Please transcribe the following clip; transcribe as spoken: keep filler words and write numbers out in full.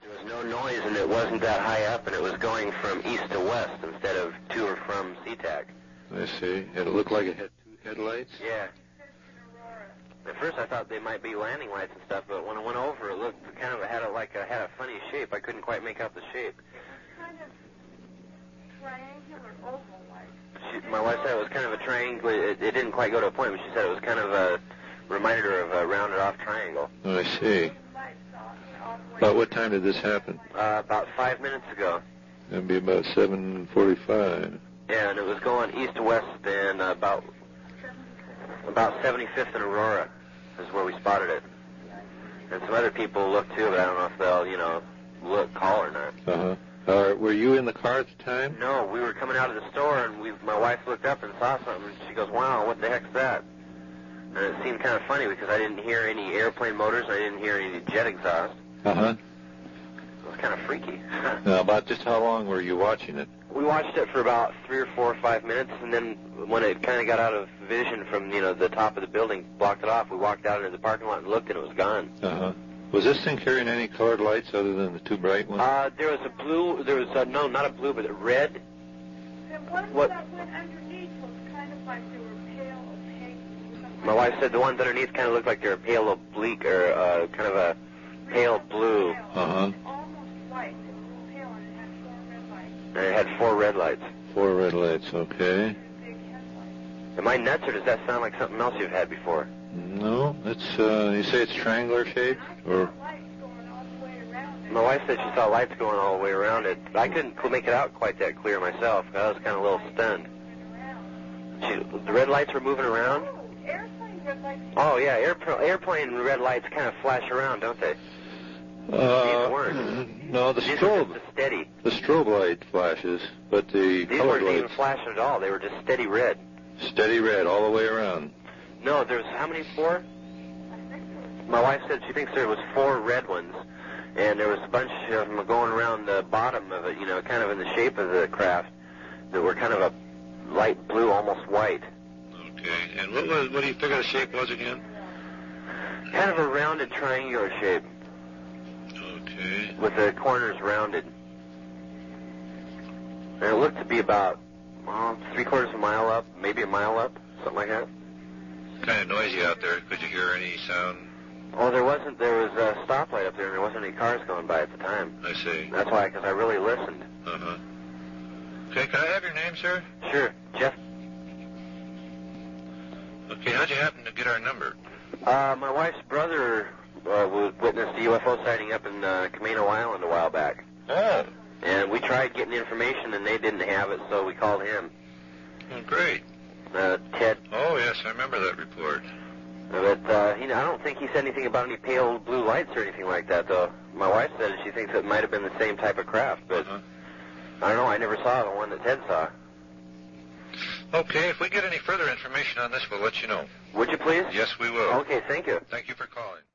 There was no noise, and it wasn't that high up, and it was going from east to west instead of to or from SeaTac. I see. And it looked like it had two headlights? Yeah. At first I thought they might be landing lights and stuff, but when I went over, it looked kind of had a, like a, had a funny shape. I couldn't quite make out the shape. Kind of triangular oval-like. She, my wife said it was kind of a triangle. It, it didn't quite go to a point, but she said it was kind of a reminded her of a rounded-off triangle. Oh, I see. About what time did this happen? Uh, about five minutes ago. That'd be about seven forty-five. Yeah, and it was going east to west, and uh, about about seventy-fifth and Aurora is where we spotted it. And some other people looked too, but I don't know if they'll, you know, look, call or not. Uh-huh. Uh, were you in the car at the time? No, we were coming out of the store, and we, my wife looked up and saw something, and she goes, wow, what the heck's that? And it seemed kind of funny because I didn't hear any airplane motors, I didn't hear any jet exhaust. Uh-huh. It was kind of freaky. Now, about just how long were you watching it? We watched it for about three or four or five minutes, and then when it kind of got out of vision from, you know, the top of the building, blocked it off, we walked out into the parking lot and looked, and it was gone. Uh-huh. Was this thing carrying any colored lights other than the two bright ones? Uh, there was a blue, there was, a, no, not a blue, but a red. The ones What? that went underneath was kind of like they were pale or pink. My wife said the ones underneath kind of looked like they were pale oblique, or uh, kind of a pale blue. Uh-huh. Almost white. It was pale, and it had four red lights. And it had four red lights. Four red lights, okay. And big headlights. Am I nuts, or does that sound like something else you've had before? No, it's, uh, you say it's triangular shaped? Or... Lights going all the way around it. My wife said she saw lights going all the way around it. I couldn't cl- make it out quite that clear myself. I was kind of a little stunned. She, the red lights were moving around? Oh, airplane red lights. Oh, yeah, airpl- airplane red lights kind of flash around, don't they? Uh, These weren't. No, the These were strobe, just steady. the strobe light flashes, but the These colored weren't even lights, flashing at all. They were just steady red. steady red all the way around. No, there's how many? Four? My wife said she thinks there was four red ones, and there was a bunch of them going around the bottom of it, you know, kind of in the shape of the craft, that were kind of a light blue, almost white. Okay, and what was, what do you figure the shape was again? Kind of a rounded triangular shape, Okay. with the corners rounded. And it looked to be about, well, three quarters of a mile up, maybe a mile up, something like that. Kind of noisy out there. Could you hear any sound? Oh, there wasn't, there was a stoplight up there, and there wasn't any cars going by at the time. I see. That's why, because I really listened. Uh-huh. Okay, can I have your name, sir? Sure, Jeff. Okay, how'd you happen to get our number? Uh, my wife's brother uh, witnessed a U F O sighting up in uh, Camino Island a while back. Oh. And we tried getting information, and they didn't have it, so we called him. Oh, great. Uh, Ted. Oh, yes, I remember that report. But uh, he, I don't think he said anything about any pale blue lights or anything like that, though. My wife said she thinks it might have been the same type of craft, but Uh-huh. I don't know. I never saw the one that Ted saw. Okay, if we get any further information on this, we'll let you know. Would you please? Yes, we will. Okay, thank you. Thank you for calling.